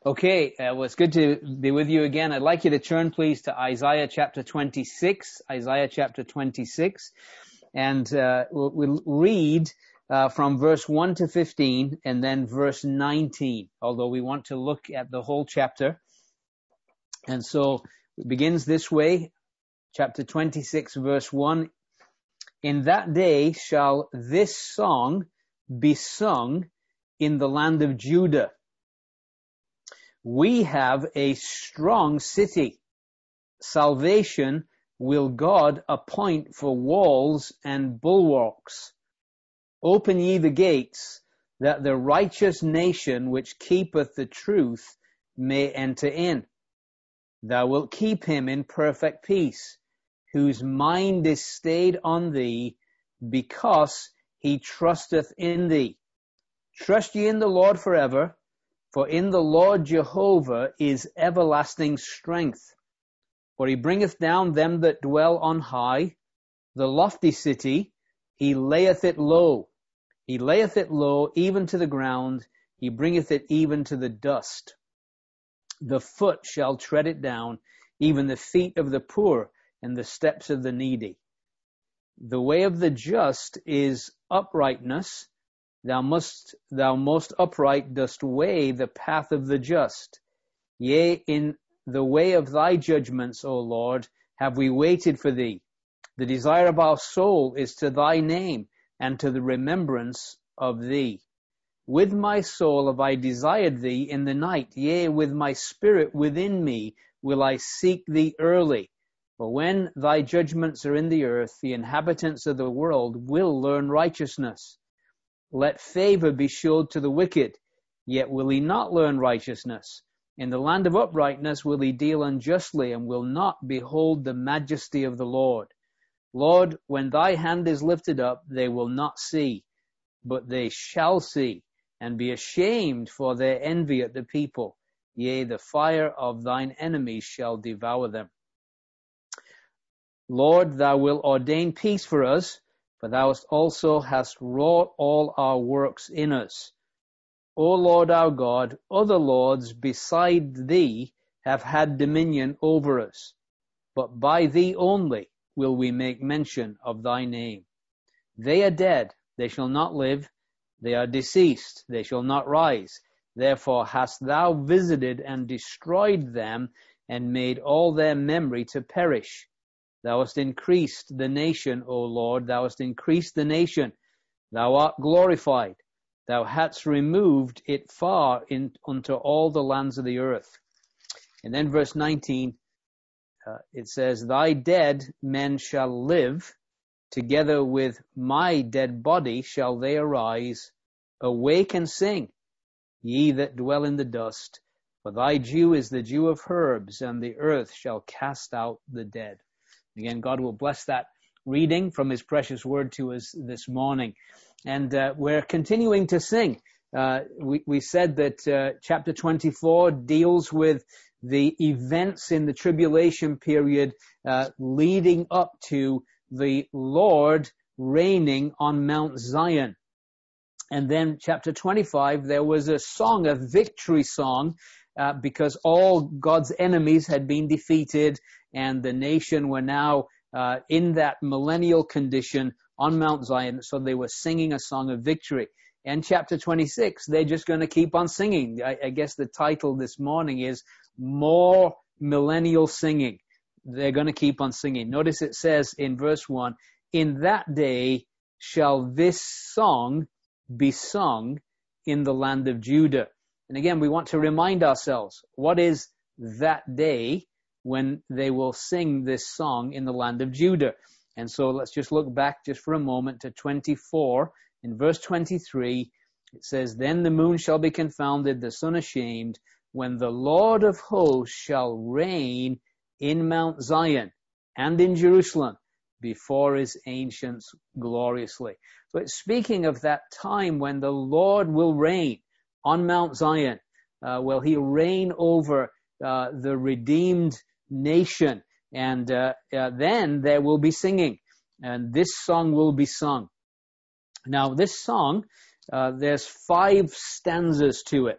Okay, well, it's good to be with you again. I'd like you to turn, please, to Isaiah chapter 26. Isaiah chapter 26. And we'll read from verse 1 to 15 and then verse 19, although we want to look at the whole chapter. And so it begins this way, chapter 26, verse 1. In that day shall this song be sung in the land of Judah. We have a strong city. Salvation will God appoint for walls and bulwarks. Open ye the gates, that the righteous nation which keepeth the truth may enter in. Thou wilt keep him in perfect peace, whose mind is stayed on thee, because he trusteth in thee. Trust ye in the Lord forever, for in the Lord Jehovah is everlasting strength. For he bringeth down them that dwell on high, the lofty city, he layeth it low. He layeth it low even to the ground, he bringeth it even to the dust. The foot shall tread it down, even the feet of the poor, and the steps of the needy. The way of the just is uprightness. Thou most upright dost weigh the path of the just. Yea, in the way of thy judgments, O Lord, have we waited for thee. The desire of our soul is to thy name, and to the remembrance of thee. With my soul have I desired thee in the night. Yea, with my spirit within me will I seek thee early. For when thy judgments are in the earth, the inhabitants of the world will learn righteousness. Let favor be showed to the wicked, yet will he not learn righteousness. In the land of uprightness will he deal unjustly, and will not behold the majesty of the Lord. Lord, when thy hand is lifted up, they will not see, but they shall see, and be ashamed for their envy at the people. Yea, the fire of thine enemies shall devour them. Lord, thou wilt ordain peace for us, for thou also hast wrought all our works in us. O Lord our God, other lords beside thee have had dominion over us, but by thee only will we make mention of thy name. They are dead, they shall not live. They are deceased, they shall not rise. Therefore hast thou visited and destroyed them, and made all their memory to perish. Thou hast increased the nation, O Lord, thou hast increased the nation. Thou art glorified. Thou hadst removed it far unto all the lands of the earth. And then verse 19, it says, Thy dead men shall live, together with my dead body shall they arise. Awake and sing, ye that dwell in the dust. For thy dew is the dew of herbs, and the earth shall cast out the dead. Again, God will bless that reading from his precious word to us this morning. And we're continuing to sing. We said that chapter 24 deals with the events in the tribulation period leading up to the Lord reigning on Mount Zion. And then chapter 25, there was a song, a victory song, because all God's enemies had been defeated, and the nation were now in that millennial condition on Mount Zion. So they were singing a song of victory. And chapter 26, they're just going to keep on singing. I guess the title this morning is More Millennial Singing. They're going to keep on singing. Notice it says in verse 1, In that day shall this song be sung in the land of Judah. And again, we want to remind ourselves, what is that day when they will sing this song in the land of Judah? And so let's just look back just for a moment to 24. In verse 23, it says, Then the moon shall be confounded, the sun ashamed, when the Lord of hosts shall reign in Mount Zion and in Jerusalem before his ancients gloriously. So it's speaking of that time when the Lord will reign on Mount Zion. Will he reign over the redeemed nation? And then there will be singing, and this song will be sung. Now, this song, there's 5 stanzas to it.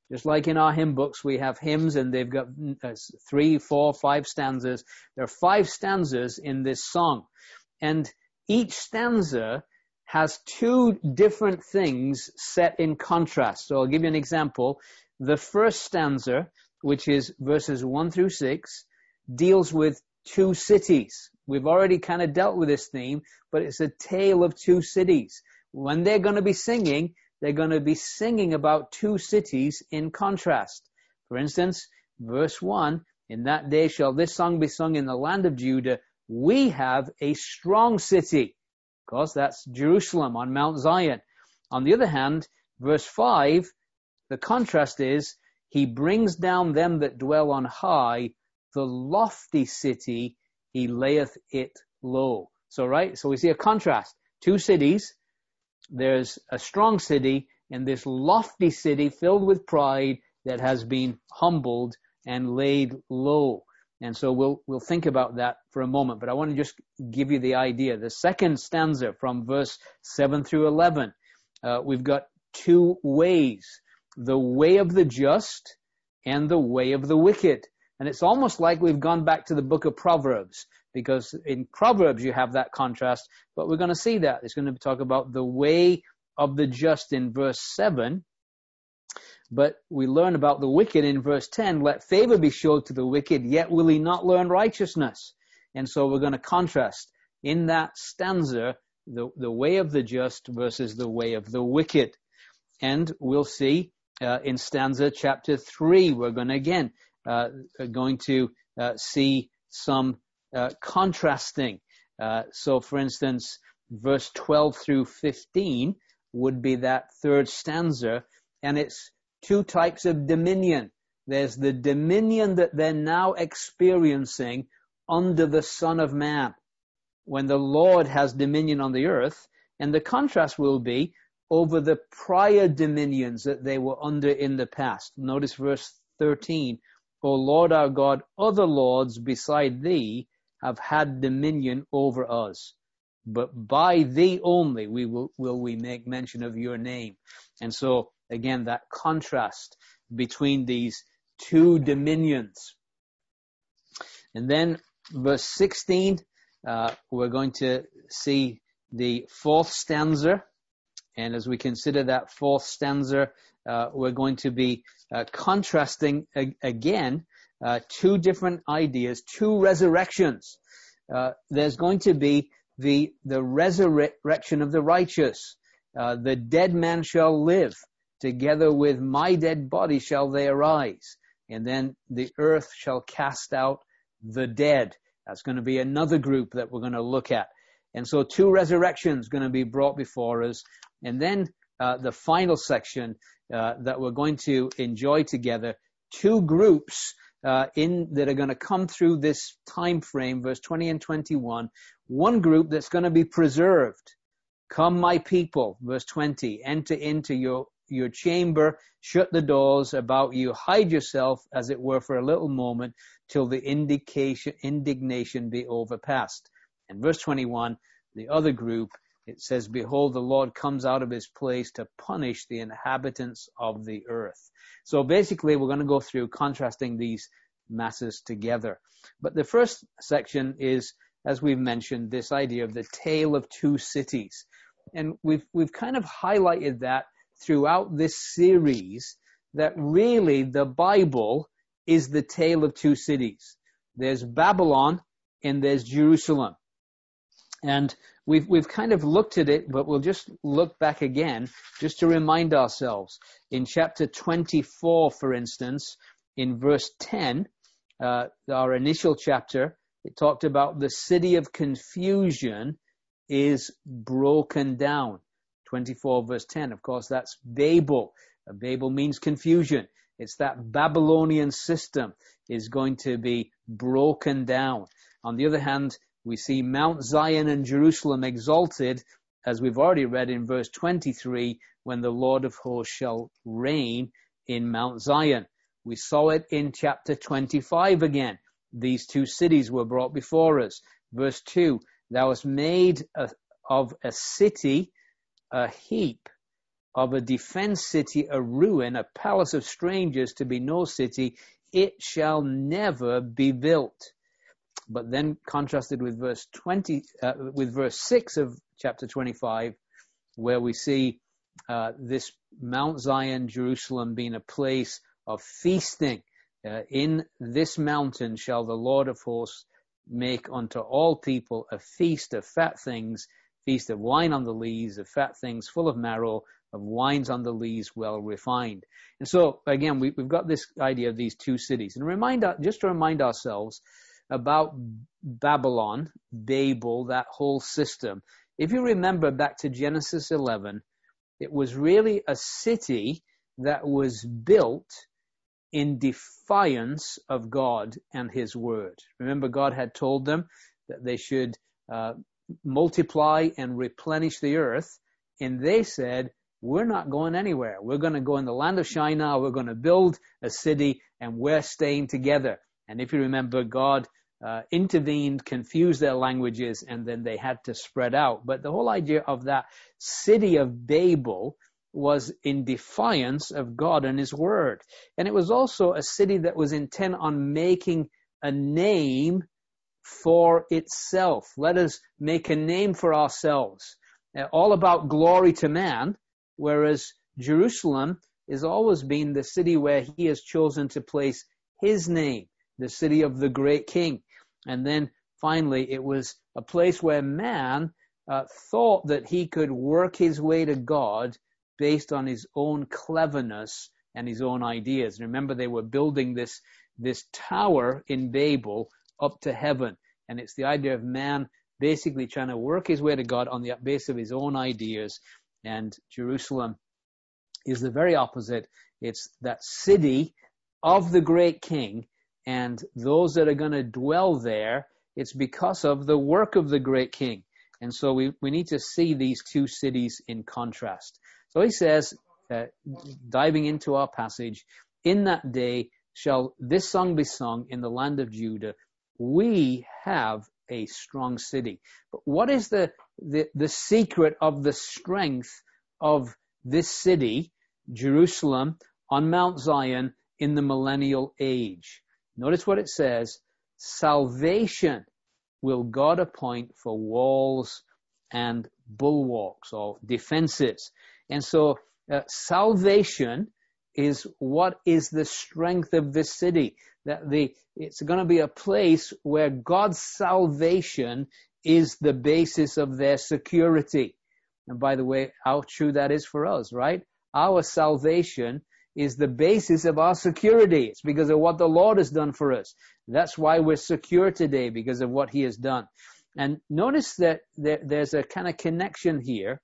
Just like in our hymn books, we have hymns and they've got 3, 4, 5 stanzas. There are 5 stanzas in this song. And each stanza has 2 different things set in contrast. So I'll give you an example. The first stanza, which is verses 1 through 6, deals with 2 cities. We've already kind of dealt with this theme, but it's a tale of 2 cities. When they're going to be singing, they're going to be singing about 2 cities in contrast. For instance, verse 1, in that day shall this song be sung in the land of Judah. We have a strong city. Of course, that's Jerusalem on Mount Zion. On the other hand, verse 5, the contrast is, he brings down them that dwell on high, the lofty city, he layeth it low. So we see a contrast. 2 cities. There's a strong city and this lofty city filled with pride that has been humbled and laid low. And so we'll think about that for a moment, but I want to just give you the idea. The second stanza from verse 7 through 11, we've got 2 ways, the way of the just and the way of the wicked. And it's almost like we've gone back to the book of Proverbs, because in Proverbs you have that contrast, but we're going to see that. It's going to talk about the way of the just in verse 7, but we learn about the wicked in verse 10. Let favor be showed to the wicked, yet will he not learn righteousness. And so we're going to contrast in that stanza the way of the just versus the way of the wicked. And we'll see in stanza chapter 3, we're going to again see some contrasting. So for instance, verse 12 through 15 would be that third stanza, and it's 2 types of dominion. There's the dominion that they're now experiencing under the Son of Man, when the Lord has dominion on the earth, and the contrast will be over the prior dominions that they were under in the past. Notice verse 13, O Lord our God, other lords beside thee have had dominion over us, but by thee only will we make mention of your name. And so again, that contrast between these 2 dominions. And then verse 16, we're going to see the 4th stanza. And as we consider that 4th stanza, we're going to be contrasting again 2 different ideas, 2 resurrections. There's going to be the resurrection of the righteous. The dead man shall live. Together with my dead body shall they arise. And then the earth shall cast out the dead. That's going to be another group that we're going to look at. And so 2 resurrections going to be brought before us. And then the final section that we're going to enjoy together, 2 groups that are going to come through this time frame, verse 20 and 21. One group that's going to be preserved. Come, my people, verse 20, enter into your chamber, shut the doors about you, hide yourself, as it were, for a little moment, till the indignation be overpast. And verse 21, the other group, it says, behold, the Lord comes out of his place to punish the inhabitants of the earth. So basically, we're going to go through contrasting these masses together. But the first section is, as we've mentioned, this idea of the tale of 2 cities. And we've kind of highlighted that throughout this series, that really the Bible is the tale of 2 cities. There's Babylon and there's Jerusalem. And we've kind of looked at it, but we'll just look back again just to remind ourselves. In chapter 24, for instance, in verse 10, our initial chapter, it talked about the city of confusion is broken down. 24 verse 10, of course, that's Babel. Babel means confusion. It's that Babylonian system is going to be broken down. On the other hand, we see Mount Zion and Jerusalem exalted, as we've already read in verse 23, when the Lord of hosts shall reign in Mount Zion. We saw it in chapter 25 again. These 2 cities were brought before us. Verse 2, thou hast made of a city a heap. of a defenced city a ruin, a palace of strangers to be no city, it shall never be built. But then contrasted with verse 6 of chapter 25, where we see this Mount Zion, Jerusalem, being a place of feasting. In this mountain shall the Lord of hosts make unto all people a feast of fat things, feast of wine on the lees, of fat things full of marrow, of wines on the lees well refined. And so, again, we've got this idea of these two cities. And just to remind ourselves about Babylon, Babel, that whole system. If you remember back to Genesis 11, it was really a city that was built in defiance of God and his word. Remember, God had told them that they should multiply and replenish the earth, and they said, we're not going anywhere. We're going to go in the land of Shinar, we're going to build a city, and we're staying together. And if you remember, God intervened, confused their languages, and then they had to spread out. But the whole idea of that city of Babel was in defiance of God and his word. And it was also a city that was intent on making a name for itself. Let us make a name for ourselves. All about glory to man, whereas Jerusalem has always been the city where he has chosen to place his name, the city of the great king. And then finally, it was a place where man thought that he could work his way to God based on his own cleverness and his own ideas. Remember, they were building this tower in Babel up to heaven. And it's the idea of man basically trying to work his way to God on the base of his own ideas. And Jerusalem is the very opposite. It's that city of the great king, and those that are going to dwell there, it's because of the work of the great king. And so we need to see these two cities in contrast. So he says, diving into our passage, in that day shall this song be sung in the land of Judah. We have a strong city. But what is the secret of the strength of this city, Jerusalem, on Mount Zion in the millennial age? Notice what it says. Salvation will God appoint for walls and bulwarks or defenses. And so salvation is what is the strength of this city. It's going to be a place where God's salvation is the basis of their security. And by the way, how true that is for us, right? Our salvation is the basis of our security. It's because of what the Lord has done for us. That's why we're secure today, because of what he has done. And notice that there's a kind of connection here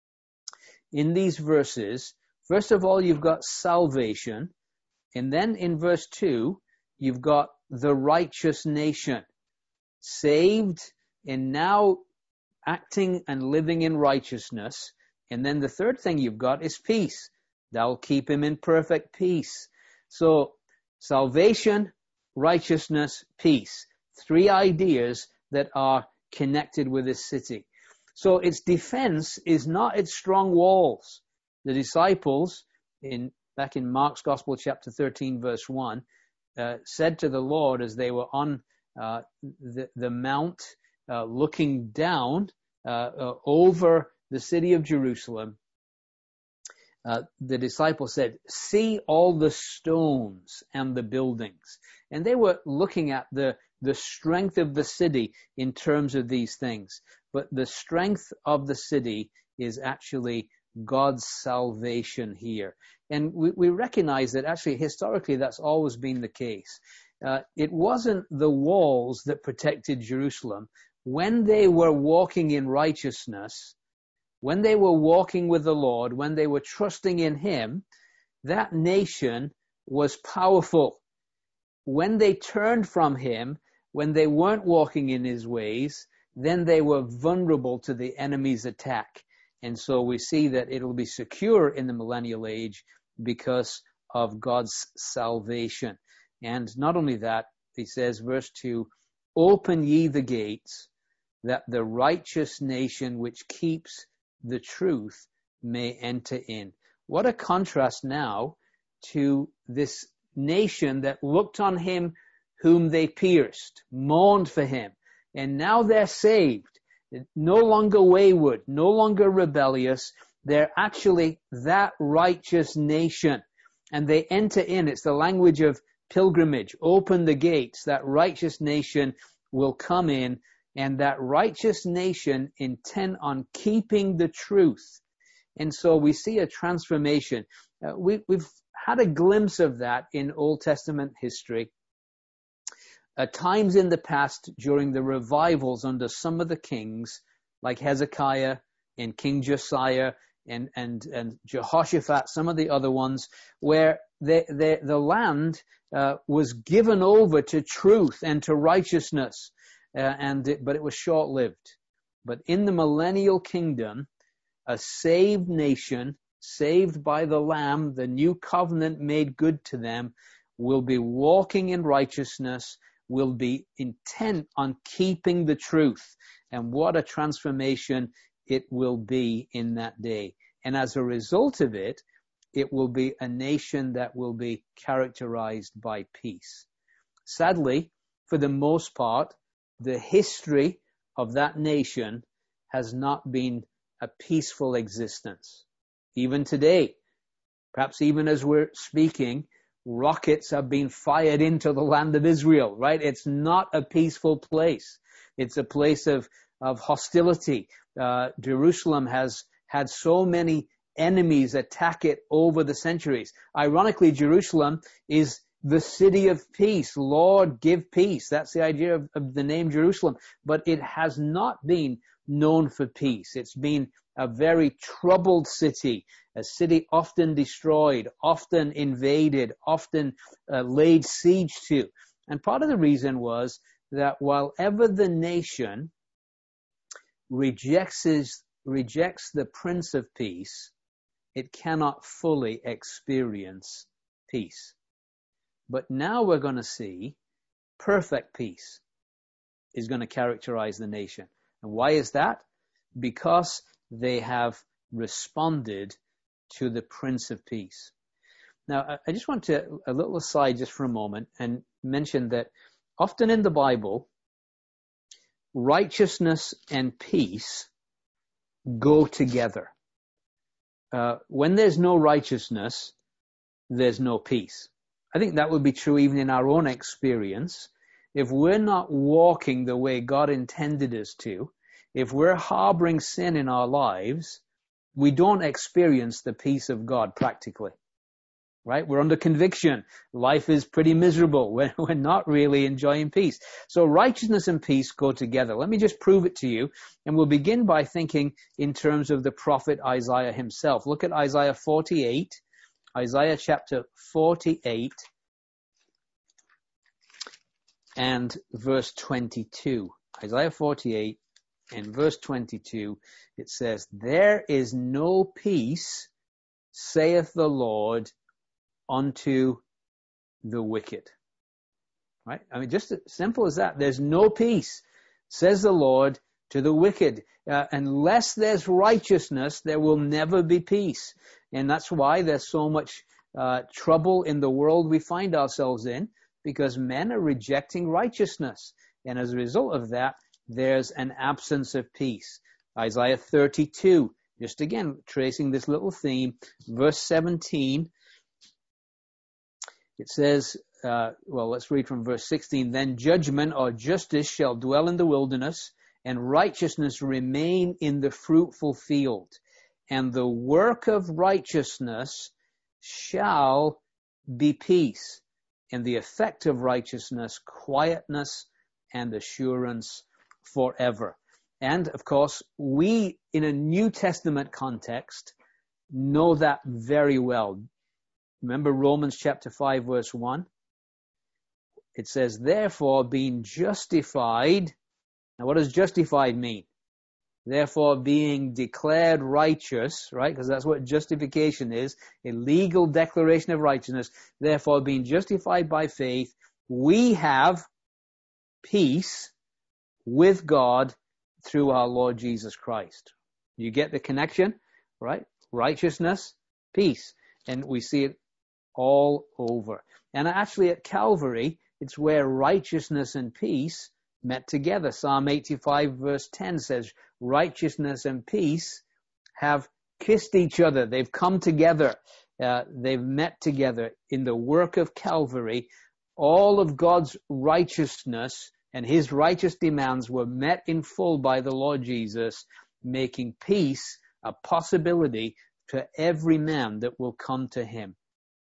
in these verses. First of all, you've got salvation. And then in verse 2, you've got the righteous nation. Saved and now acting and living in righteousness. And then the third thing you've got is peace. Thou keep him in perfect peace. So salvation, righteousness, peace. Three ideas that are connected with this city. So its defense is not its strong walls. The disciples, back in Mark's Gospel, chapter 13, verse 1, said to the Lord as they were on the mount, looking down over the city of Jerusalem, the disciples said, see all the stones and the buildings. And they were looking at the strength of the city in terms of these things. But the strength of the city is actually God's salvation here. And we recognize that actually historically that's always been the case. It wasn't the walls that protected Jerusalem. When they were walking in righteousness, when they were walking with the Lord, when they were trusting in him, that nation was powerful. When they turned from him, when they weren't walking in his ways, then they were vulnerable to the enemy's attack. And so we see that it'll be secure in the millennial age because of God's salvation. And not only that, he says, verse 2, open ye the gates, that the righteous nation which keeps the truth may enter in. What a contrast now to this nation that looked on him whom they pierced, mourned for him, and now they're saved. No longer wayward, no longer rebellious. They're actually that righteous nation. And they enter in. It's the language of pilgrimage. Open the gates. That righteous nation will come in. And that righteous nation intent on keeping the truth. And so we see a transformation. We've had a glimpse of that in Old Testament history. At times in the past, during the revivals under some of the kings, like Hezekiah and King Josiah and Jehoshaphat, some of the other ones, where the land was given over to truth and to righteousness, but it was short-lived. But in the millennial kingdom, a saved nation, saved by the Lamb, the new covenant made good to them, will be walking in righteousness, will be intent on keeping the truth. And what a transformation it will be in that day. And as a result of it, it will be a nation that will be characterized by peace. Sadly, for the most part, the history of that nation has not been a peaceful existence. Even today, perhaps even as we're speaking, rockets have been fired into the land of Israel, right? It's not a peaceful place. It's a place of hostility. Jerusalem has had so many enemies attack it over the centuries. Ironically, Jerusalem is the city of peace. Lord, give peace. That's the idea of the name Jerusalem. But it has not been known for peace. It's been a very troubled city, a city often destroyed, often invaded, often laid siege to. And part of the reason was that while ever the nation rejects the Prince of Peace, it cannot fully experience peace. But now we're going to see perfect peace is going to characterize the nation. And why is that? Because they have responded to the Prince of Peace. Now, I just want to, a little aside just for a moment, and mention that often in the Bible, righteousness and peace go together. When there's no righteousness, there's no peace. I think that would be true even in our own experience. If we're not walking the way God intended us to, if we're harboring sin in our lives, we don't experience the peace of God practically, right? We're under conviction. Life is pretty miserable. We're not really enjoying peace. So righteousness and peace go together. Let me just prove it to you. And we'll begin by thinking in terms of the prophet Isaiah himself. Look at Isaiah 48, Isaiah chapter 48 and verse 22. Isaiah 48 and verse 22, it says, "There is no peace, saith the Lord, unto the wicked." Right? I mean, just as simple as that. There's no peace, says the Lord, to the wicked. Unless there's righteousness, there will never be peace. And that's why there's so much trouble in the world we find ourselves in, because men are rejecting righteousness. And as a result of that, there's an absence of peace. Isaiah 32, just again, tracing this little theme, verse 17, it says, let's read from verse 16. "Then judgment or justice shall dwell in the wilderness, and righteousness remain in the fruitful field. And the work of righteousness shall be peace, and the effect of righteousness, quietness and assurance forever." And of course, we, in a New Testament context, know that very well. Remember Romans chapter 5, verse 1? It says, "Therefore, being justified," now what does justified mean? Therefore, being declared righteous, right? Because that's what justification is, a legal declaration of righteousness. Therefore, being justified by faith, we have peace with God through our Lord Jesus Christ. You get the connection, right? Righteousness, peace. And we see it all over. And actually at Calvary, it's where righteousness and peace met together. Psalm 85 verse 10 says, righteousness and peace have kissed each other. They've come together. They've met together in the work of Calvary. All of God's righteousness and his righteous demands were met in full by the Lord Jesus, making peace a possibility to every man that will come to him.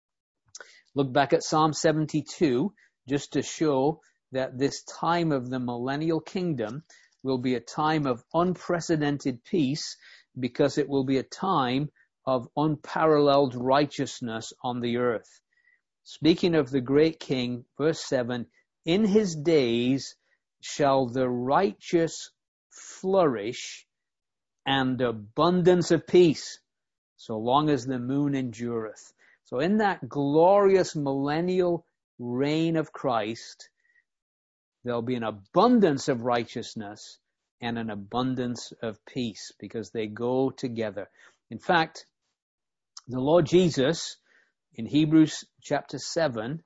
Look back at Psalm 72 just to show that this time of the millennial kingdom will be a time of unprecedented peace, because it will be a time of unparalleled righteousness on the earth. Speaking of the great king, verse 7, in his days shall the righteous flourish, and abundance of peace, so long as the moon endureth. So in that glorious millennial reign of Christ, there'll be an abundance of righteousness and an abundance of peace, because they go together. In fact, the Lord Jesus in Hebrews chapter 7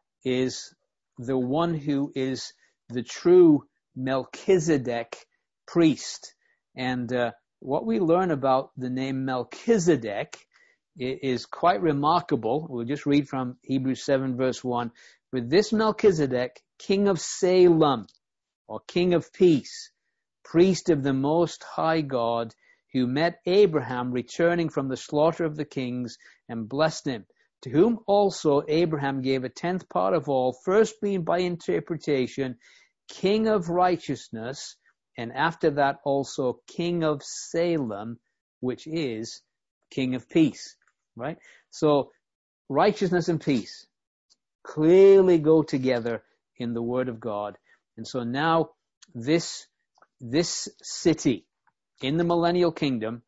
is the one who is the true Melchizedek priest. And what we learn about the name Melchizedek is quite remarkable. We'll just read from Hebrews 7 verse 1. With this Melchizedek, king of Salem, or king of peace, priest of the Most High God, who met Abraham returning from the slaughter of the kings and blessed him, to whom also Abraham gave a 10th part of all, first being by interpretation king of righteousness, and after that also king of Salem, which is king of peace, right? So righteousness and peace clearly go together in the Word of God. And so now this city in the millennial kingdom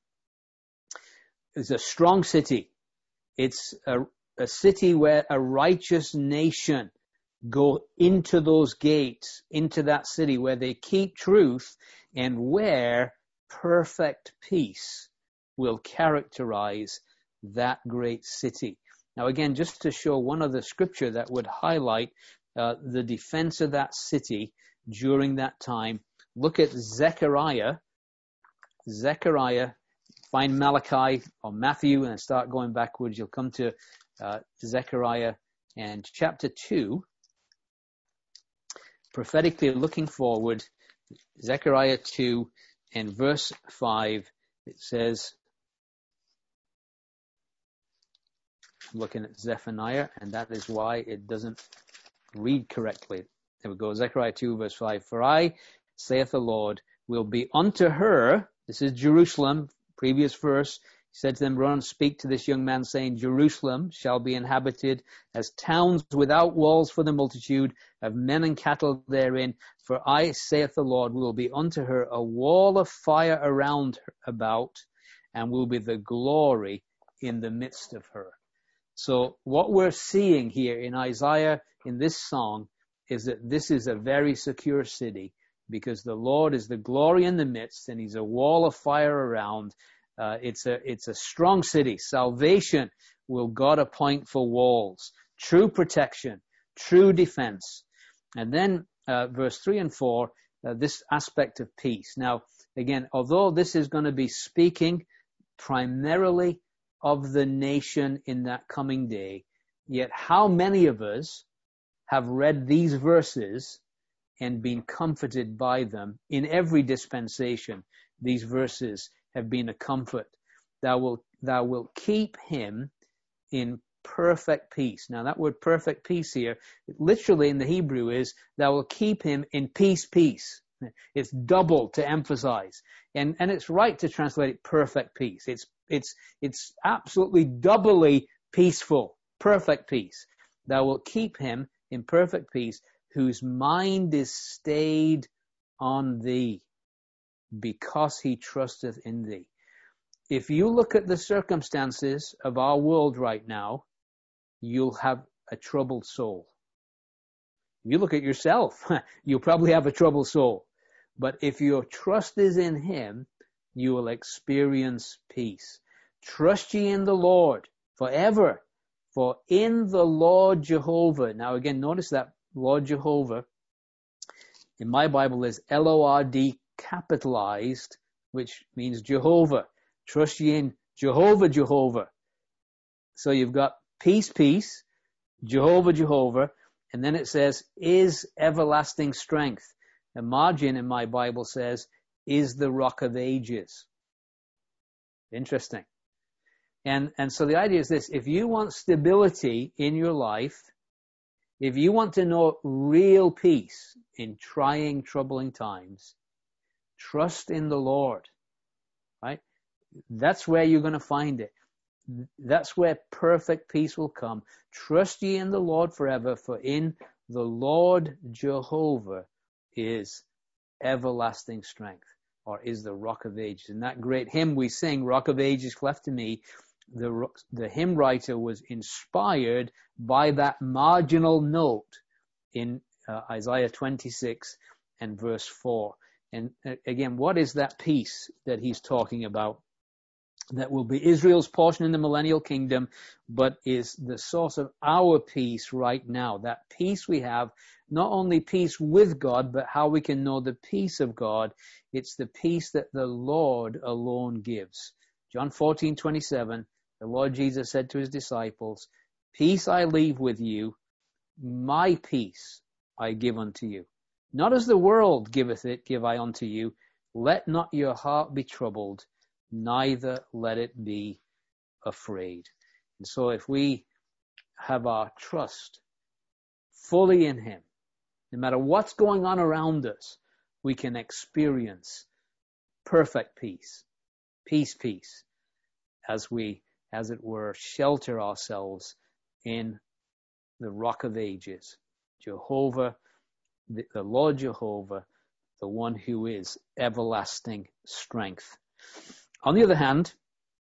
is a strong city. It's a city where a righteous nation go into those gates, into that city where they keep truth, and where perfect peace will characterize that great city. Now again, just to show one other scripture that would highlight the defense of that city during that time, look at Zechariah. Find Malachi or Matthew and start going backwards. You'll come to Zechariah and chapter 2. Prophetically looking forward, Zechariah 2 and verse 5, it says, I'm looking at Zephaniah, and that is why it doesn't read correctly. There we go, Zechariah 2 verse 5. For I, saith the Lord, will be unto her, this is Jerusalem, previous verse, he said to them, run and speak to this young man, saying, Jerusalem shall be inhabited as towns without walls for the multitude of men and cattle therein. For I, saith the Lord, will be unto her a wall of fire around her about, and will be the glory in the midst of her. So what we're seeing here in Isaiah, in this song, is that this is a very secure city, because the Lord is the glory in the midst, and he's a wall of fire around. It's a strong city. Salvation will God appoint for walls, true protection, true defense. And then verse 3 and 4, this aspect of peace. Now, again, although this is going to be speaking primarily of the nation in that coming day, yet how many of us have read these verses and been comforted by them? In every dispensation, these verses have been a comfort. Thou wilt keep him in perfect peace. Now that word perfect peace here, literally in the Hebrew is, thou will keep him in peace. It's double to emphasize. And it's right to translate it perfect peace. It's absolutely doubly peaceful, perfect peace. Thou wilt keep him in perfect peace, whose mind is stayed on thee, because he trusteth in thee. If you look at the circumstances of our world right now, you'll have a troubled soul. If you look at yourself, you'll probably have a troubled soul. But if your trust is in him, you will experience peace. Trust ye in the Lord, forever. For in the Lord Jehovah, now again, notice that Lord Jehovah, in my Bible is L-O-R-D capitalized, which means Jehovah. Trust ye in Jehovah, Jehovah. So you've got peace, peace, Jehovah, Jehovah, and then it says, is everlasting strength. The margin in my Bible says, is the rock of ages. Interesting. And so the idea is this: if you want stability in your life, if you want to know real peace in trying, troubling times, trust in the Lord, right? That's where you're going to find it. That's where perfect peace will come. Trust ye in the Lord forever, for in the Lord Jehovah is everlasting strength, or is the rock of ages. In that great hymn we sing, Rock of Ages cleft to me, the hymn writer was inspired by that marginal note in Isaiah 26 and verse 4. And again, what is that peace that he's talking about that will be Israel's portion in the millennial kingdom, but is the source of our peace right now? That peace we have, not only peace with God, but how we can know the peace of God. It's the peace that the Lord alone gives. John 14:27, the Lord Jesus said to his disciples, peace I leave with you, my peace I give unto you. Not as the world giveth it, give I unto you. Let not your heart be troubled, neither let it be afraid. And so if we have our trust fully in him, no matter what's going on around us, we can experience perfect peace, peace, as we, as it were, shelter ourselves in the rock of ages, Jehovah, the Lord Jehovah, the one who is everlasting strength. On the other hand,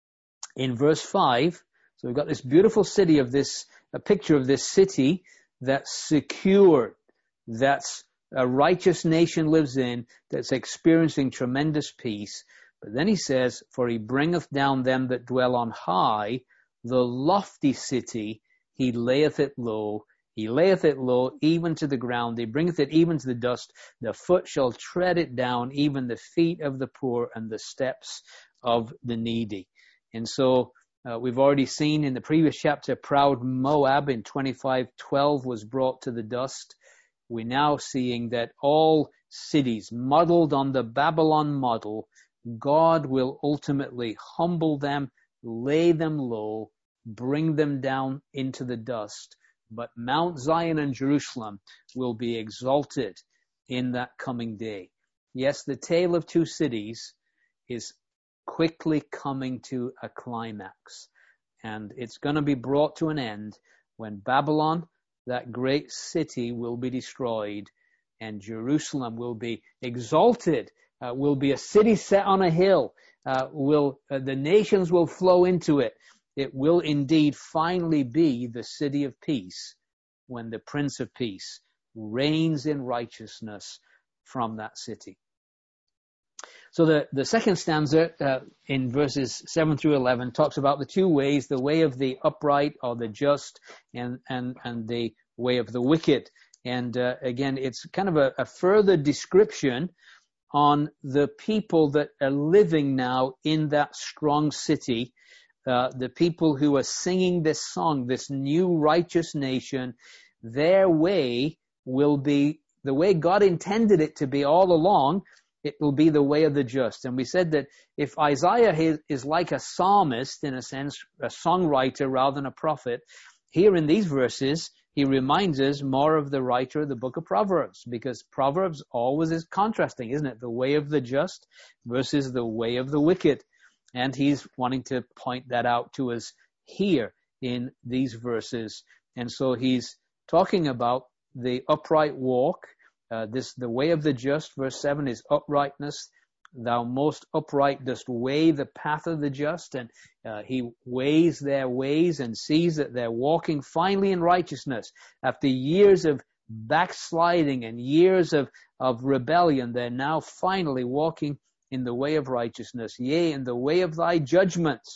in verse 5, so we've got this beautiful city of this, a picture of this city that's secure, that's a righteous nation lives in, that's experiencing tremendous peace. But then he says, for he bringeth down them that dwell on high, the lofty city, he layeth it low. He layeth it low even to the ground. He bringeth it even to the dust. The foot shall tread it down, even the feet of the poor and the steps of the needy. And so we've already seen in the previous chapter, proud Moab in 25:12 was brought to the dust. We're now seeing that all cities modeled on the Babylon model, God will ultimately humble them, lay them low, bring them down into the dust. But Mount Zion and Jerusalem will be exalted in that coming day. Yes, the tale of two cities is quickly coming to a climax. And it's going to be brought to an end when Babylon, that great city, will be destroyed, and Jerusalem will be exalted, will be a city set on a hill, the nations will flow into it. It will indeed finally be the city of peace when the Prince of Peace reigns in righteousness from that city. So the second stanza in verses 7 through 11 talks about the two ways, the way of the upright or the just and the way of the wicked. And again, it's kind of a further description on the people that are living now in that strong city, the people who are singing this song, this new righteous nation. Their way will be the way God intended it to be all along. It will be the way of the just. And we said that if Isaiah is like a psalmist, in a sense, a songwriter rather than a prophet, here in these verses, he reminds us more of the writer of the book of Proverbs, because Proverbs always is contrasting, isn't it? The way of the just versus the way of the wicked. And he's wanting to point that out to us here in these verses. And so he's talking about the upright walk. The way of the just, verse 7, is uprightness. Thou most upright dost weigh the path of the just. And he weighs their ways and sees that they're walking finally in righteousness. After years of backsliding and years of rebellion, they're now finally walking in the way of righteousness. Yea, in the way of thy judgments,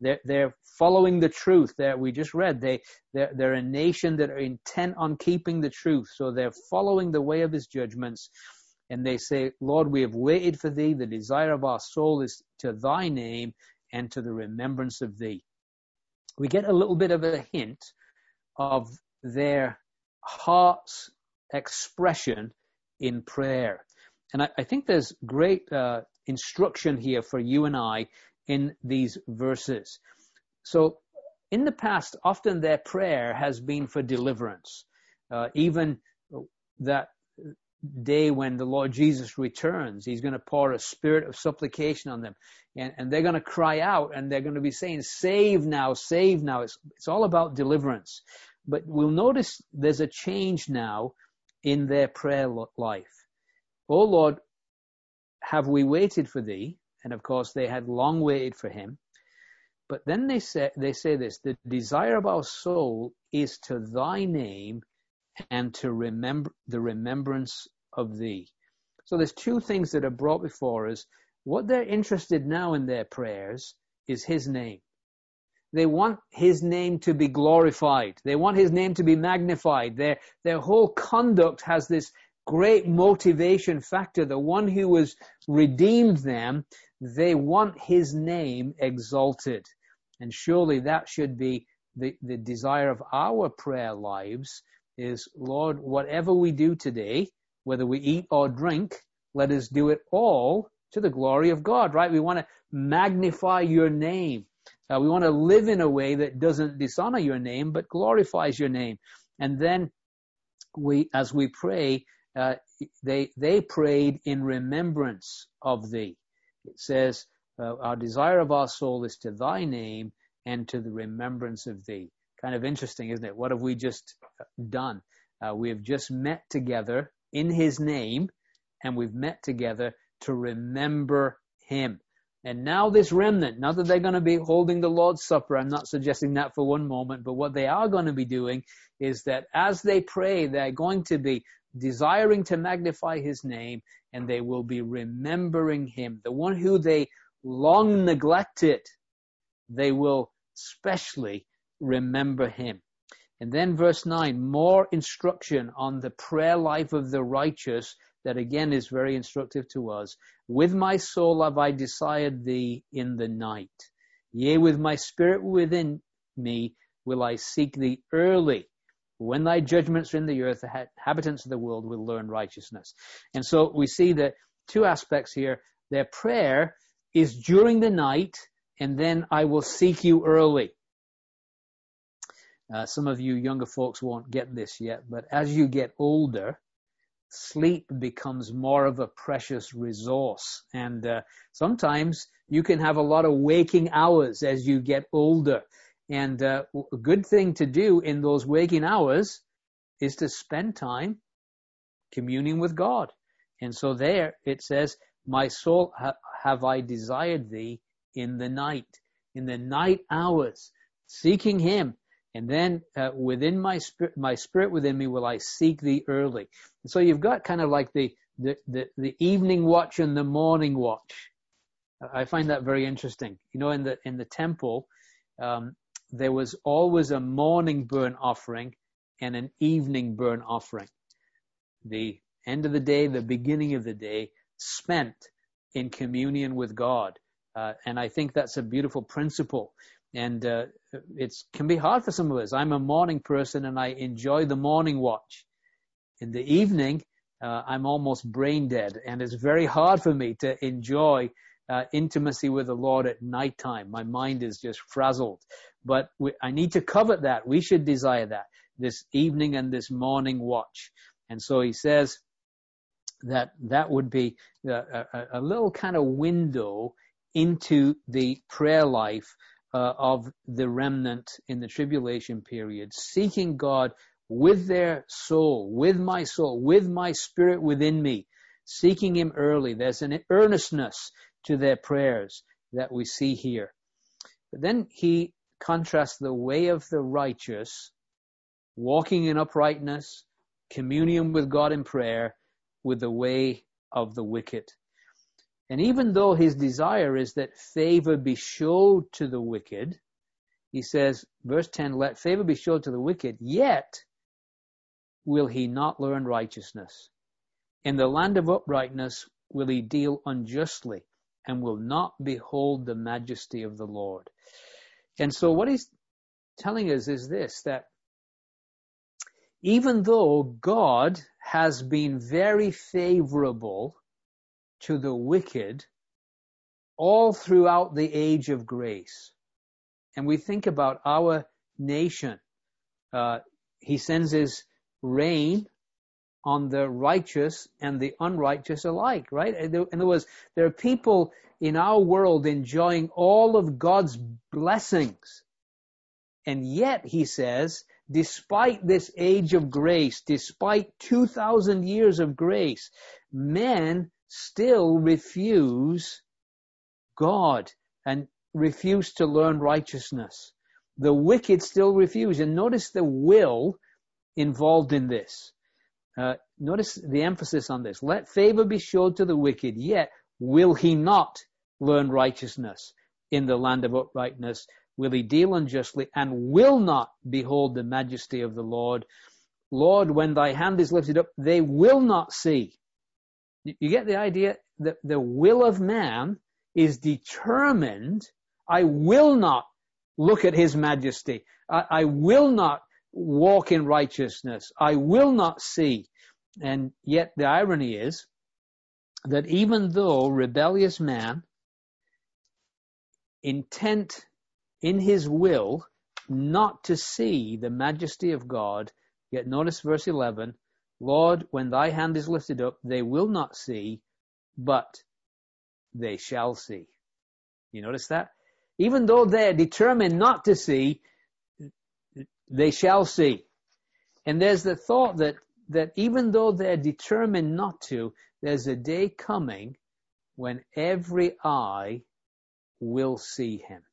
They're following the truth. We just read they're a nation that are intent on keeping the truth. So they're following the way of his judgments. And they say, Lord, we have waited for thee. The desire of our soul is to thy name and to the remembrance of thee. We get a little bit of a hint of their heart's expression in prayer. And I think there's great instruction here for you and I in these verses. So in the past, often their prayer has been for deliverance. Even that day when the Lord Jesus returns, he's going to pour a spirit of supplication on them. And they're going to cry out, and they're going to be saying, save now, save now. It's all about deliverance. But we'll notice there's a change now in their prayer life. Oh Lord, have we waited for thee? And of course, they had long waited for him. But then they say this, the desire of our soul is to thy name and to remember the remembrance of thee. So there's two things that are brought before us. What they're interested now in their prayers is his name. They want his name to be glorified. They want his name to be magnified. Their whole conduct has this great motivation factor. The one who has redeemed them, they want his name exalted. And surely that should be the desire of our prayer lives is, Lord, whatever we do today, whether we eat or drink, let us do it all to the glory of God, right? We want to magnify your name. We want to live in a way that doesn't dishonor your name, but glorifies your name. And then as we pray, they prayed in remembrance of thee. It says, our desire of our soul is to thy name and to the remembrance of thee. Kind of interesting, isn't it? What have we just done? We have just met together in his name, and we've met together to remember him. And now this remnant, not that they're going to be holding the Lord's Supper, I'm not suggesting that for one moment, but what they are going to be doing is that as they pray, they're going to be desiring to magnify his name, and they will be remembering him. The one who they long neglected, they will specially remember him. And then verse 9, more instruction on the prayer life of the righteous, that again is very instructive to us. With my soul have I desired thee in the night. Yea, with my spirit within me will I seek thee early. When thy judgments are in the earth, the inhabitants of the world will learn righteousness. And so we see that two aspects here. Their prayer is during the night, and then I will seek you early. Some of you younger folks won't get this yet, but as you get older, sleep becomes more of a precious resource. And sometimes you can have a lot of waking hours as you get older. And a good thing to do in those waking hours is to spend time communing with God. And so there it says, my soul have I desired thee in the night hours, seeking him. And then within my spirit within me will I seek thee early. And so you've got kind of like the evening watch and the morning watch. I find that very interesting. You know, in the temple, there was always a morning burnt offering and an evening burnt offering. The end of the day, the beginning of the day, spent in communion with God. And I think that's a beautiful principle. And it can be hard for some of us. I'm a morning person and I enjoy the morning watch. In the evening, I'm almost brain dead, and it's very hard for me to enjoy intimacy with the Lord at nighttime. My mind is just frazzled. But I need to covet that. We should desire that, this evening and this morning watch. And so he says that would be a little kind of window into the prayer life of the remnant in the tribulation period, seeking God with their soul, with my spirit within me, seeking him early. There's an earnestness to their prayers that we see here. But then he contrasts the way of the righteous, walking in uprightness, communion with God in prayer, with the way of the wicked. And even though his desire is that favor be showed to the wicked, he says, verse 10, let favor be showed to the wicked, yet will he not learn righteousness. In the land of uprightness will he deal unjustly, and will not behold the majesty of the Lord. And so what he's telling us is this, that even though God has been very favorable to the wicked all throughout the age of grace, and we think about our nation, he sends his rain on the righteous and the unrighteous alike, right? In other words, there are people in our world enjoying all of God's blessings. And yet, he says, despite this age of grace, despite 2,000 years of grace, men still refuse God and refuse to learn righteousness. The wicked still refuse. And notice the will involved in this. Notice the emphasis on this. Let favor be showed to the wicked, yet will he not learn righteousness. In the land of uprightness will he deal unjustly, and will not behold the majesty of the Lord. Lord, when thy hand is lifted up, they will not see. You get the idea that the will of man is determined. I will not look at his majesty. I will not walk in righteousness. I will not see. And yet the irony is that even though rebellious man, intent in his will not to see the majesty of God, yet notice verse 11, Lord, when thy hand is lifted up, they will not see, but they shall see. You notice that? Even though they're determined not to see, they shall see. And there's the thought that even though they're determined not to, there's a day coming when every eye will see him.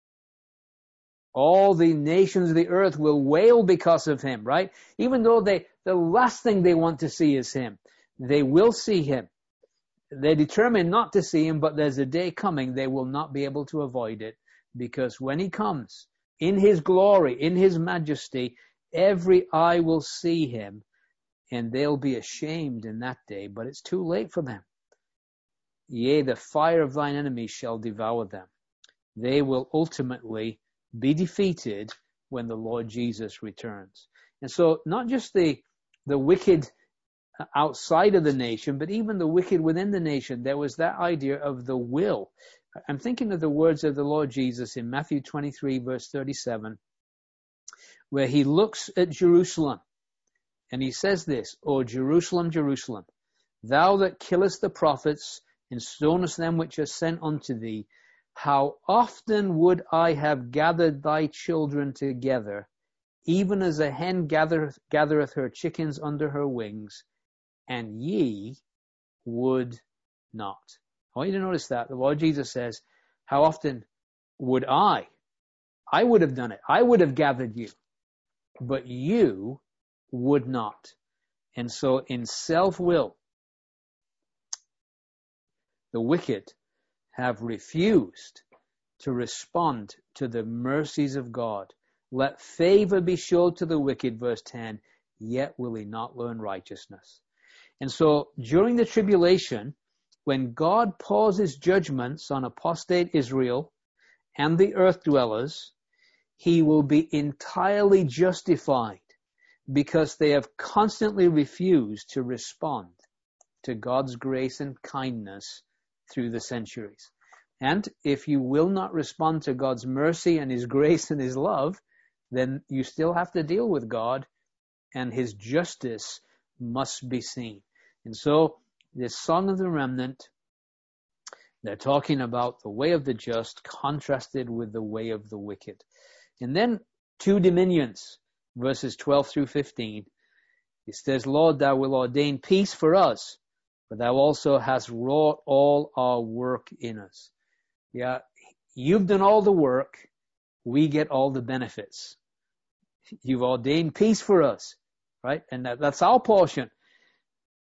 All the nations of the earth will wail because of him, right? Even though the last thing they want to see is him, they will see him. They're determined not to see him, but there's a day coming they will not be able to avoid it, because when he comes in his glory, in his majesty, every eye will see him, and they'll be ashamed in that day, but it's too late for them. Yea, the fire of thine enemies shall devour them. They will ultimately be defeated when the Lord Jesus returns. And so not just the wicked outside of the nation, but even the wicked within the nation, there was that idea of the will. I'm thinking of the words of the Lord Jesus in Matthew 23, verse 37, where he looks at Jerusalem and he says this, O Jerusalem, Jerusalem, thou that killest the prophets and stonest them which are sent unto thee, how often would I have gathered thy children together, even as a hen gathereth her chickens under her wings, and ye would not. I want you to notice that. The Lord Jesus says, how often would I would have done it. I would have gathered you, but you would not. And so in self-will, the wicked have refused to respond to the mercies of God. Let favor be showed to the wicked, verse 10, yet will he not learn righteousness. And so during the tribulation, when God pours his judgments on apostate Israel and the earth dwellers, he will be entirely justified because they have constantly refused to respond to God's grace and kindness through the centuries. And if you will not respond to God's mercy and his grace and his love, then you still have to deal with God, and his justice must be seen. And so this Song of the Remnant, they're talking about the way of the just contrasted with the way of the wicked. And then two dominions, verses 12 through 15. It says, Lord, thou wilt ordain peace for us, for thou also hast wrought all our work in us. Yeah, you've done all the work. We get all the benefits. You've ordained peace for us, right? And that's our portion.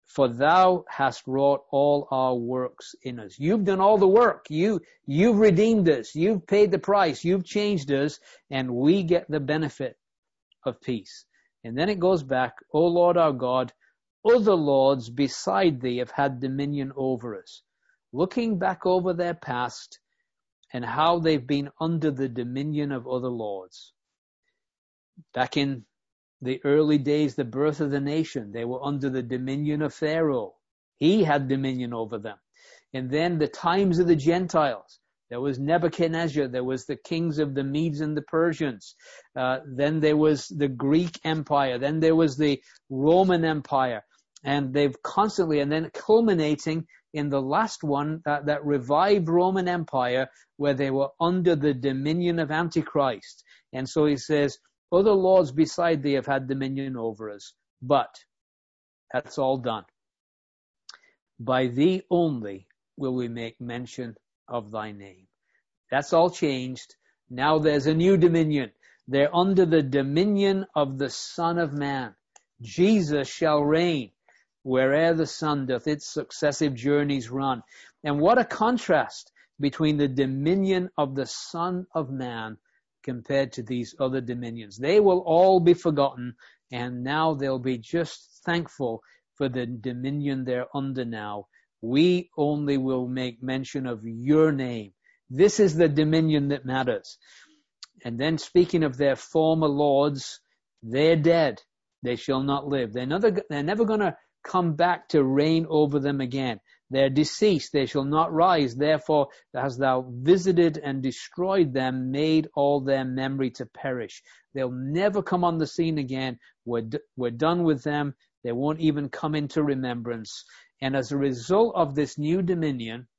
for thou hast wrought all our works in us. You've done all the work. You've redeemed us. You've paid the price. You've changed us, and we get the benefit of peace. And then it goes back, O Lord our God, other lords beside thee have had dominion over us. Looking back over their past and how they've been under the dominion of other lords. Back in the early days, the birth of the nation, they were under the dominion of Pharaoh. He had dominion over them. And then the times of the Gentiles. There was Nebuchadnezzar. There was the kings of the Medes and the Persians. Then there was the Greek Empire. Then there was the Roman Empire. And they've constantly, and then culminating in the last one, that revived Roman Empire, where they were under the dominion of Antichrist. And so he says, other lords beside thee have had dominion over us. But that's all done. By thee only will we make mention of thy name. That's all changed. Now there's a new dominion. They're under the dominion of the Son of Man. Jesus shall reign where'er the sun doth its successive journeys run. And what a contrast between the dominion of the Son of Man compared to these other dominions. They will all be forgotten, and now they'll be just thankful for the dominion they're under now. We only will make mention of your name. This is the dominion that matters. And then speaking of their former lords, they're dead. They shall not live. They're never going to come back to reign over them again. They're deceased. They shall not rise. Therefore, hast thou visited and destroyed them, made all their memory to perish. They'll never come on the scene again. We're done with them. They won't even come into remembrance. And as a result of this new dominion,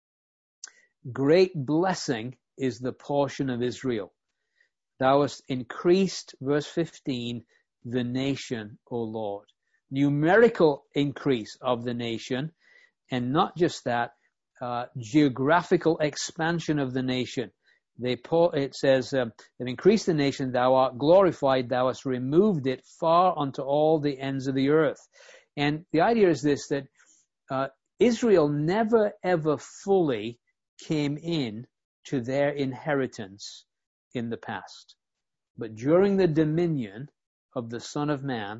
great blessing is the portion of Israel. Thou hast increased, verse 15, the nation, O Lord. Numerical increase of the nation, and not just that, geographical expansion of the nation. It says, they've increased the nation, thou art glorified, thou hast removed it far unto all the ends of the earth. And the idea is this, that Israel never ever fully came in to their inheritance in the past. But during the dominion of the Son of Man,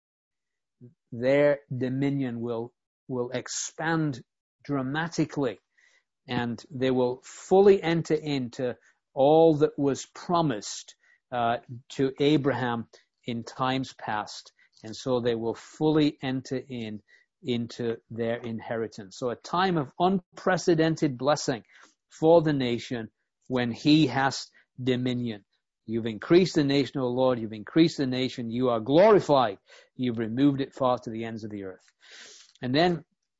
their dominion will expand dramatically, and they will fully enter into all that was promised to Abraham in times past. And so they will fully enter into their inheritance. So a time of unprecedented blessing for the nation when he has dominion. You've increased the nation, O Lord. You've increased the nation. You are glorified. You've removed it far to the ends of the earth. And then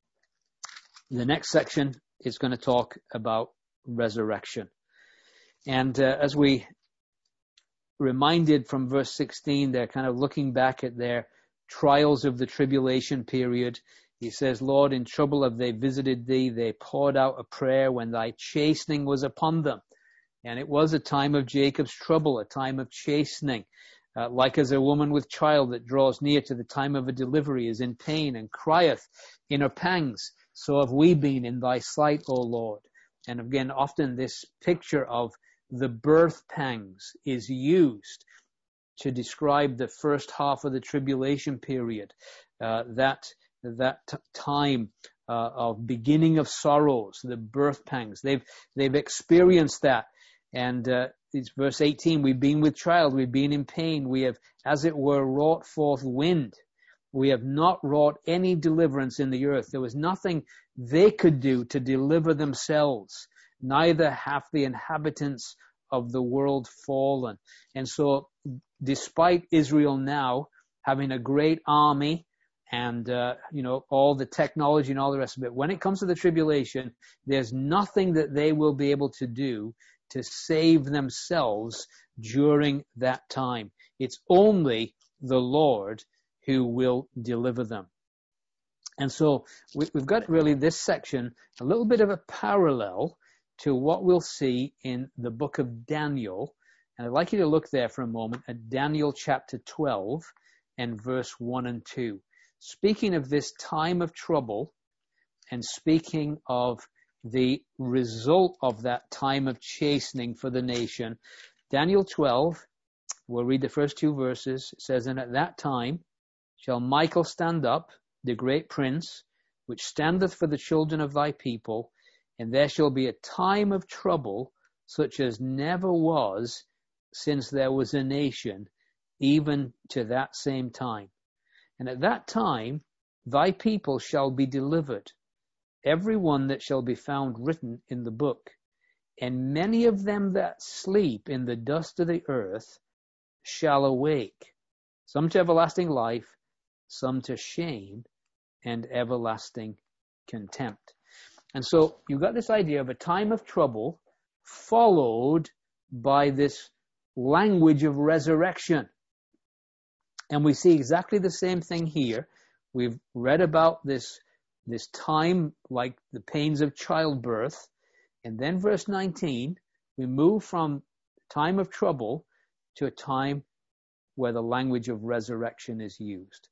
the next section is going to talk about resurrection. And as we reminded from verse 16, they're kind of looking back at their trials of the tribulation period. He says, Lord, in trouble have they visited thee. They poured out a prayer when thy chastening was upon them. And it was a time of Jacob's trouble, a time of chastening. Like as a woman with child that draws near to the time of a delivery is in pain and crieth in her pangs, so have we been in thy sight, O Lord. And again, often this picture of the birth pangs is used to describe the first half of the tribulation period, that time of beginning of sorrows, the birth pangs. They've experienced that. And it's verse 18, we've been with child, we've been in pain, we have, as it were, wrought forth wind. We have not wrought any deliverance in the earth. There was nothing they could do to deliver themselves. Neither have the inhabitants of the world fallen. And so, despite Israel now having a great army and, all the technology and all the rest of it, when it comes to the tribulation, there's nothing that they will be able to do to save themselves during that time. It's only the Lord who will deliver them. And so we've got really this section, a little bit of a parallel to what we'll see in the book of Daniel. And I'd like you to look there for a moment at Daniel chapter 12 and verse 1 and 2. speaking of this time of trouble and speaking of the result of that time of chastening for the nation. Daniel 12, we'll read the first 2 verses. It says, "And at that time shall Michael stand up, the great prince, which standeth for the children of thy people, and there shall be a time of trouble, such as never was since there was a nation, even to that same time. And at that time thy people shall be delivered, every one that shall be found written in the book. And many of them that sleep in the dust of the earth shall awake, some to everlasting life, some to shame and everlasting contempt." And so you've got this idea of a time of trouble followed by this language of resurrection. And we see exactly the same thing here. We've read about this time like the pains of childbirth. And then verse 19, we move from time of trouble to a time where the language of resurrection is used.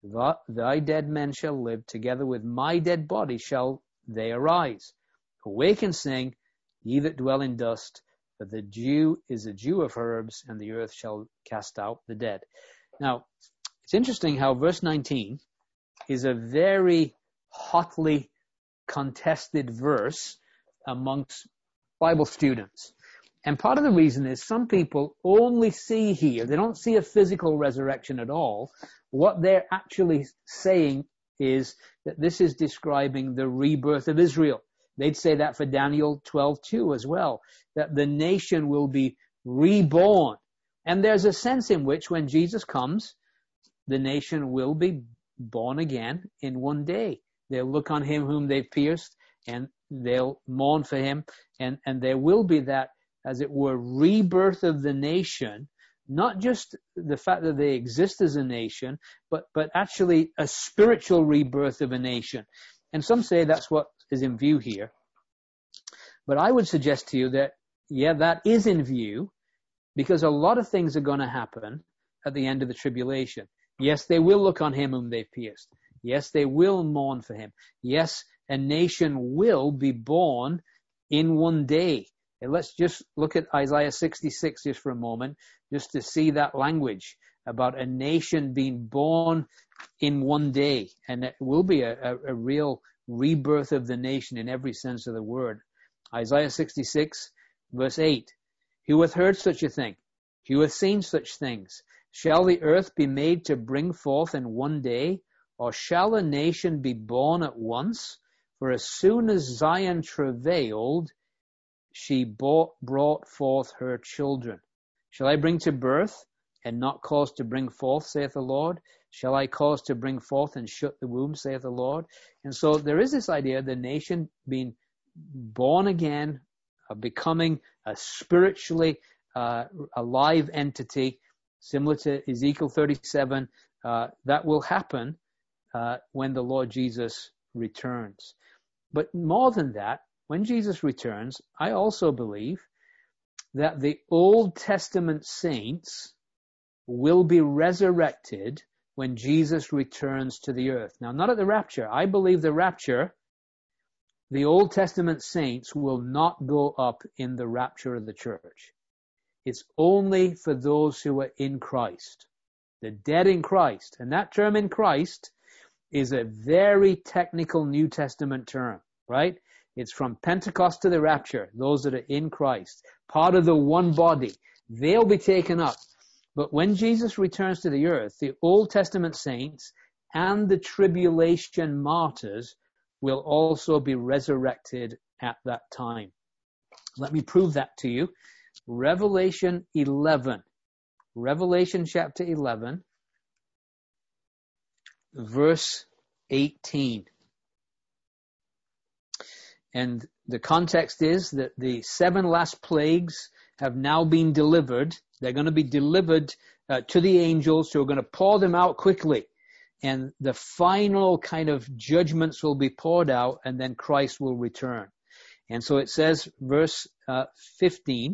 Thy dead men shall live, together with my dead body shall they arise. Awake and sing, ye that dwell in dust, for the dew is a dew of herbs, and the earth shall cast out the dead. Now, it's interesting how verse 19 is a very hotly contested verse amongst Bible students. And part of the reason is some people only see here, they don't see a physical resurrection at all. What they're actually saying is that this is describing the rebirth of Israel. They'd say that for Daniel 12:2 as well, that the nation will be reborn. And there's a sense in which when Jesus comes, the nation will be born again in one day. They'll look on him whom they've pierced, and they'll mourn for him. And there will be that, as it were, rebirth of the nation, not just the fact that they exist as a nation, but actually a spiritual rebirth of a nation. And some say that's what is in view here. But I would suggest to you that, yeah, that is in view, because a lot of things are going to happen at the end of the tribulation. Yes, they will look on him whom they've pierced. Yes, they will mourn for him. Yes, a nation will be born in one day. And let's just look at Isaiah 66 just for a moment, just to see that language about a nation being born in one day. And it will be a real rebirth of the nation in every sense of the word. Isaiah 66, verse 8. Who hath heard such a thing? Who hath seen such things? Shall the earth be made to bring forth in one day? Or shall a nation be born at once? For as soon as Zion travailed, she brought forth her children. Shall I bring to birth and not cause to bring forth, saith the Lord? Shall I cause to bring forth and shut the womb, saith the Lord? And so there is this idea of the nation being born again, becoming a spiritually alive entity, similar to Ezekiel 37. That will happen when the Lord Jesus returns. But more than that, when Jesus returns, I also believe that the Old Testament saints will be resurrected when Jesus returns to the earth. Now, not at the rapture. I believe the rapture, the Old Testament saints will not go up in the rapture of the church. It's only for those who are in Christ, the dead in Christ. And that term in Christ is a very technical New Testament term, right? It's from Pentecost to the rapture, those that are in Christ, part of the one body. They'll be taken up. But when Jesus returns to the earth, the Old Testament saints and the tribulation martyrs will also be resurrected at that time. Let me prove that to you. Revelation 11. Revelation chapter 11, verse 18. And the context is that the 7 last plagues have now been delivered. They're going to be delivered to the angels who are going to pour them out quickly. And the final kind of judgments will be poured out, and then Christ will return. And so it says, verse 15,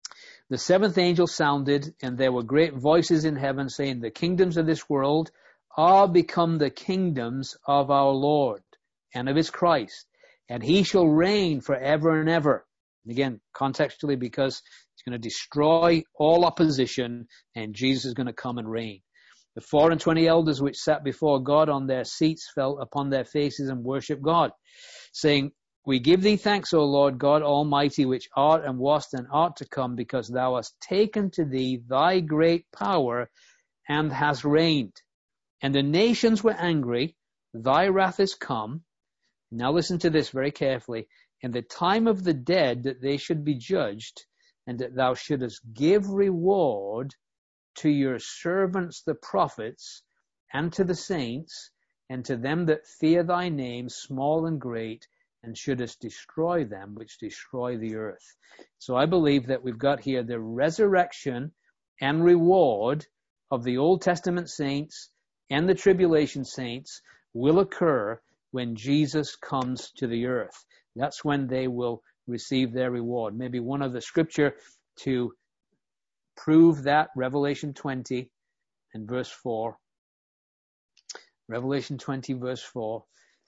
the 7th angel sounded, and there were great voices in heaven saying, the kingdoms of this world are become the kingdoms of our Lord and of his Christ, and he shall reign forever and ever. And again, contextually, because he's going to destroy all opposition, and Jesus is going to come and reign. The 24 elders which sat before God on their seats fell upon their faces and worshipped God, saying, We give thee thanks, O Lord God Almighty, which art and wast and art to come, because thou hast taken to thee thy great power and hast reigned. And the nations were angry, thy wrath is come. Now listen to this very carefully. In the time of the dead that they should be judged, and that thou shouldest give reward to your servants the prophets, and to the saints, and to them that fear thy name, small and great, and shouldest destroy them which destroy the earth. So I believe that we've got here the resurrection and reward of the Old Testament saints and the tribulation saints will occur when Jesus comes to the earth. That's when they will receive their reward. Maybe one of the scripture to prove that, Revelation 20 and verse 4. Revelation 20 verse 4.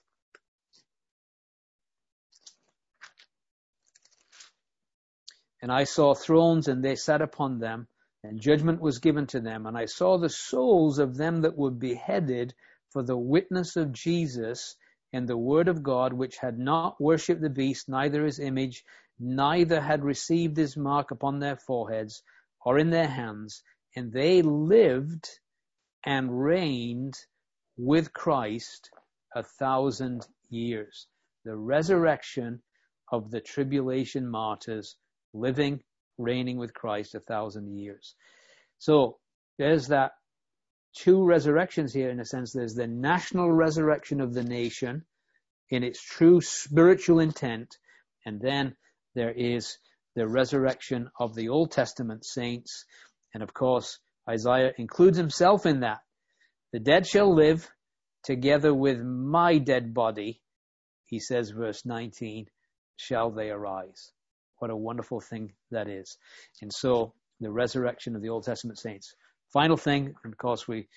And I saw thrones, and they sat upon them, and judgment was given to them. And I saw the souls of them that were beheaded for the witness of Jesus and the word of God, which had not worshipped the beast, neither his image, neither had received his mark upon their foreheads or in their hands. And they lived and reigned with Christ 1,000 years. The resurrection of the tribulation martyrs, living, reigning with Christ 1,000 years. So there's that two resurrections here in a sense. There's the national resurrection of the nation in its true spiritual intent, and then there is the resurrection of the Old Testament saints. And of course, Isaiah includes himself in that. The dead shall live together with my dead body, he says, verse 19, shall they arise. What a wonderful thing that is. And so the resurrection of the Old Testament saints. Final thing, and of course we've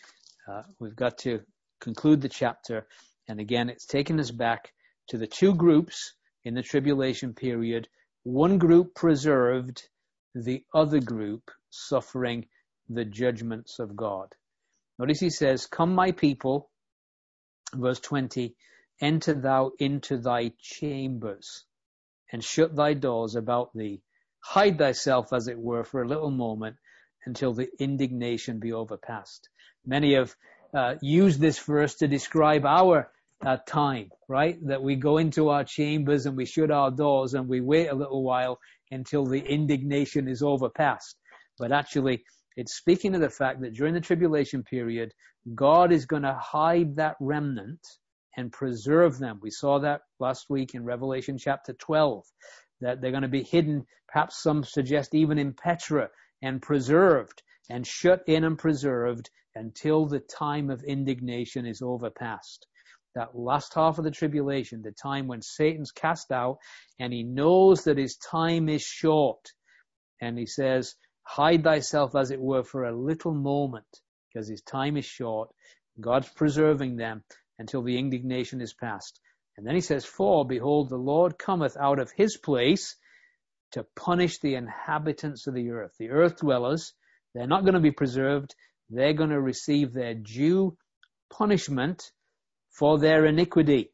got to conclude the chapter. And again, it's taken us back to the two groups in the tribulation period. One group preserved, the other group suffering the judgments of God. Notice he says, Come my people, verse 20, enter thou into thy chambers, and shut thy doors about thee. Hide thyself, as it were, for a little moment, until the indignation be overpast. Many have used this verse to describe our time, right? That we go into our chambers and we shut our doors and we wait a little while until the indignation is overpast. But actually, it's speaking of the fact that during the tribulation period, God is going to hide that remnant and preserve them. We saw that last week in Revelation chapter 12, that they're going to be hidden, perhaps some suggest even in Petra, and preserved and shut in and preserved until the time of indignation is overpast. That last half of the tribulation, the time when Satan's cast out and he knows that his time is short. And he says, hide thyself, as it were, for a little moment, because his time is short. God's preserving them until the indignation is past. And then he says, For, behold, the Lord cometh out of his place to punish the inhabitants of the earth. The earth dwellers, they're not going to be preserved. They're going to receive their due punishment for their iniquity.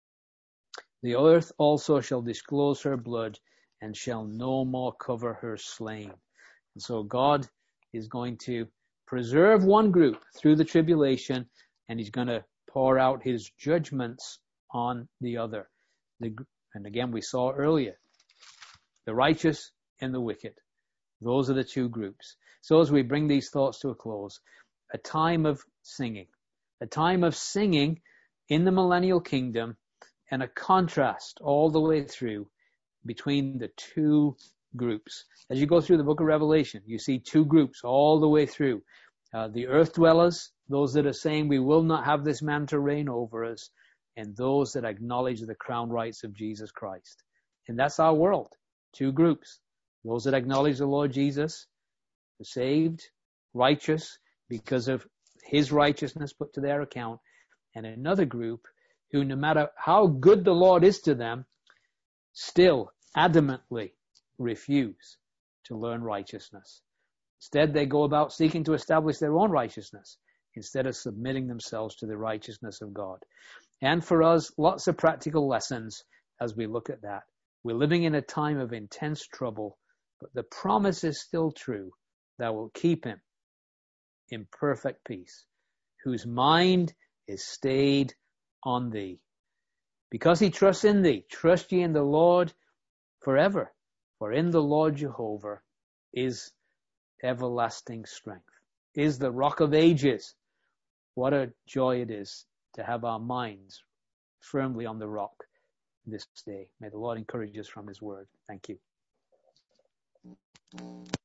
The earth also shall disclose her blood, and shall no more cover her slain. And so God is going to preserve one group through the tribulation, and he's going to pour out his judgments on the other. And again, we saw earlier, the righteous and the wicked. Those are the two groups. So as we bring these thoughts to a close, a time of singing in the millennial kingdom, and a contrast all the way through between the two groups. As you go through the book of Revelation, you see two groups all the way through. The earth dwellers, those that are saying we will not have this man to reign over us, and those that acknowledge the crown rights of Jesus Christ. And that's our world. Two groups. Those that acknowledge the Lord Jesus, the saved, righteous, because of his righteousness put to their account, and another group who, no matter how good the Lord is to them, still adamantly refuse to learn righteousness. Instead, they go about seeking to establish their own righteousness instead of submitting themselves to the righteousness of God. And for us, lots of practical lessons as we look at that. We're living in a time of intense trouble, but the promise is still true that will keep him in perfect peace, whose mind is stayed on thee. Because he trusts in thee, trust ye in the Lord forever, for in the Lord Jehovah is everlasting strength, is the rock of ages. What a joy it is to have our minds firmly on the rock this day. May the Lord encourage us from his word. Thank you.